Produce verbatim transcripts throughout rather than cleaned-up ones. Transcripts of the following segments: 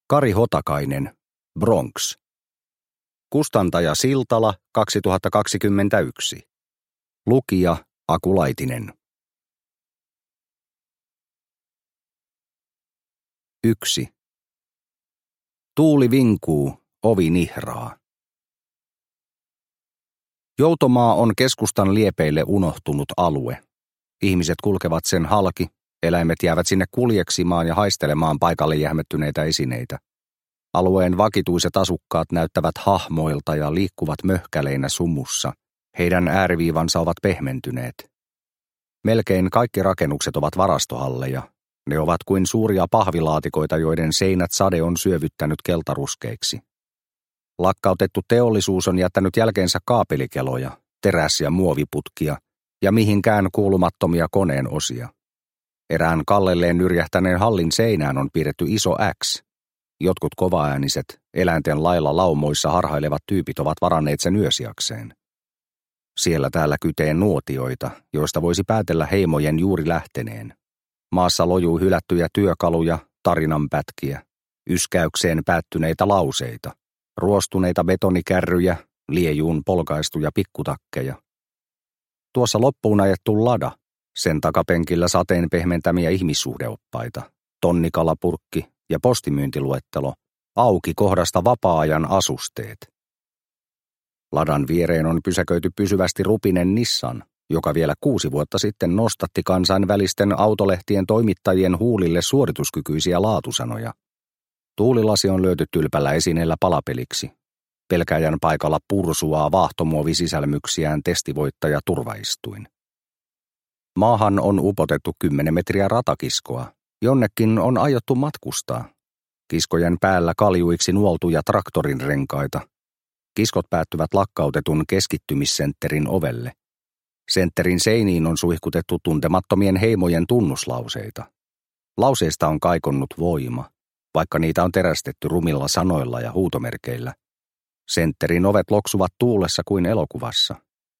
Kari Hotakainen, Bronx. Kustantaja Siltala kaksituhattakaksikymmentäyksi. Lukija Aku Laitinen. yksi. Tuuli vinkuu, ovi nihraa. Joutomaa on keskustan liepeille unohtunut alue. Ihmiset kulkevat sen halki, eläimet jäävät sinne kuljeksimaan ja haistelemaan paikalle jähmettyneitä esineitä. Alueen vakituiset asukkaat näyttävät hahmoilta ja liikkuvat möhkäleinä sumussa. Heidän ääriviivansa ovat pehmentyneet. Melkein kaikki rakennukset ovat varastohalleja. Ne ovat kuin suuria pahvilaatikoita, joiden seinät sade on syövyttänyt keltaruskeiksi. Lakkautettu teollisuus on jättänyt jälkeensä kaapelikeloja, teräs- ja muoviputkia ja mihinkään kuulumattomia koneen osia. Erään kallelleen nyrjähtäneen hallin seinään on piirretty iso X. Jotkut kovaääniset, eläinten lailla laumoissa harhailevat tyypit ovat varanneet sen yösijakseen. Siellä täällä kyteen nuotioita, joista voisi päätellä heimojen juuri lähteneen. Maassa lojuu hylättyjä työkaluja, tarinanpätkiä, yskäykseen päättyneitä lauseita, ruostuneita betonikärryjä, liejuun polkaistuja pikkutakkeja. Tuossa loppuun ajettu lada, sen takapenkillä sateen pehmentämiä ihmissuhdeoppaita, tonnikalapurkki ja postimyyntiluettelo, auki kohdasta vapaa-ajan asusteet. Ladan viereen on pysäköity pysyvästi rupinen Nissan, joka vielä kuusi vuotta sitten nostatti kansainvälisten autolehtien toimittajien huulille suorituskykyisiä laatusanoja. Tuulilasi on lyöty tylpällä esineellä palapeliksi. Pelkäjän paikalla pursuaa vaahtomuovisisälmyksiään testivoittaja turvaistuin. Maahan on upotettu kymmenen metriä ratakiskoa. Jonnekin on aiottu matkustaa. Kiskojen päällä kaljuiksi nuoltuja traktorin renkaita. Kiskot päättyvät lakkautetun keskittymissentterin ovelle. Sentterin seiniin on suihkutettu tuntemattomien heimojen tunnuslauseita. Lauseista on kaikonnut voima, vaikka niitä on terästetty rumilla sanoilla ja huutomerkeillä. Sentterin ovet loksuvat tuulessa kuin elokuvassa.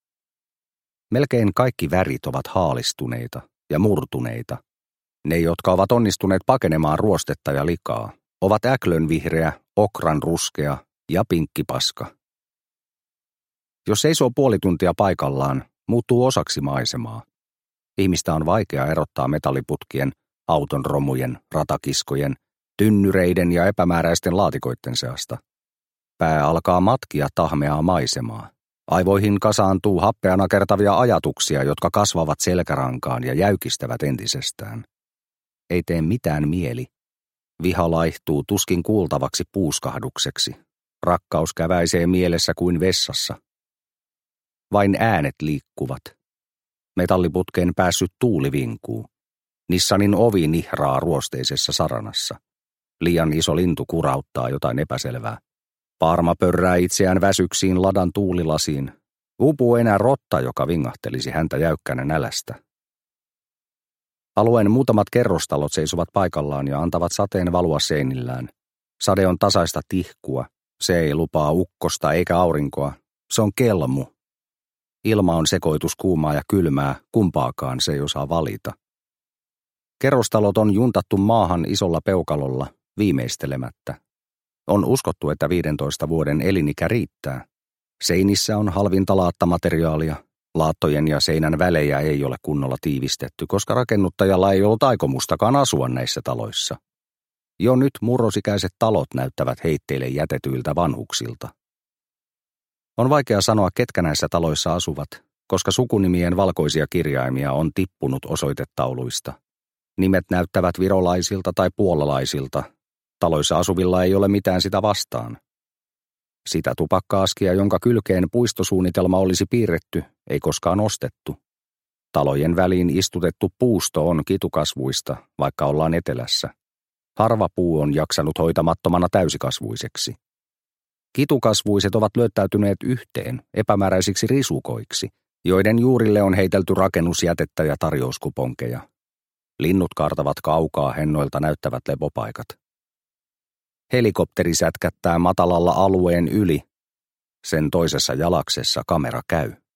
Melkein kaikki värit ovat haalistuneita ja murtuneita. Ne, jotka ovat onnistuneet pakenemaan ruostetta ja likaa, ovat äklönvihreä, okran ruskea ja pinkkipaska. Jos seisoo puoli tuntia paikallaan, muuttuu osaksi maisemaa. Ihmistä on vaikea erottaa metalliputkien, auton romujen, ratakiskojen, tynnyreiden ja epämääräisten laatikoiden seasta. Pää alkaa matkia tahmeaa maisemaa. Aivoihin kasaantuu happeana kertavia ajatuksia, jotka kasvavat selkärankaan ja jäykistävät entisestään. Ei tee mitään mieli. Viha laihtuu tuskin kuultavaksi puuskahdukseksi. Rakkaus käväisee mielessä kuin vessassa. Vain äänet liikkuvat. Metalliputkeen päässyt tuuli vinkuu. Nissanin ovi nihraa ruosteisessa saranassa. Liian iso lintu kurauttaa jotain epäselvää. Paarma pörrää itseään väsyksiin ladan tuulilasiin. Uupuu enää rotta, joka vingahtelisi häntä jäykkänä nälästä. Alueen muutamat kerrostalot seisovat paikallaan ja antavat sateen valua seinillään. Sade on tasaista tihkua. Se ei lupaa ukkosta eikä aurinkoa. Se on kelmu. Ilma on sekoitus kuumaa ja kylmää, kumpaakaan se ei osaa valita. Kerrostalot on juntattu maahan isolla peukalolla, viimeistelemättä. On uskottu, että viidentoista vuoden elinikä riittää. Seinissä on halvinta laattamateriaalia. Laattojen ja seinän välejä ei ole kunnolla tiivistetty, koska rakennuttajalla ei ollut aikomustakaan asua näissä taloissa. Jo nyt murrosikäiset talot näyttävät heitteille jätetyiltä vanhuksilta. On vaikea sanoa, ketkä näissä taloissa asuvat, koska sukunimien valkoisia kirjaimia on tippunut osoitetauluista. Nimet näyttävät virolaisilta tai puolalaisilta. Taloissa asuvilla ei ole mitään sitä vastaan. Sitä tupakka-askia, jonka kylkeen puistosuunnitelma olisi piirretty, ei koskaan ostettu. Talojen väliin istutettu puusto on kitukasvuista, vaikka ollaan etelässä. Harva puu on jaksanut hoitamattomana täysikasvuiseksi. Kitukasvuiset ovat lyöttäytyneet yhteen epämääräisiksi risukoiksi, joiden juurille on heitelty rakennusjätettä ja tarjouskuponkeja. Linnut kaartavat kaukaa hennoilta näyttävät lepopaikat. Helikopteri sätkättää matalalla alueen yli. Sen toisessa jalaksessa kamera käy.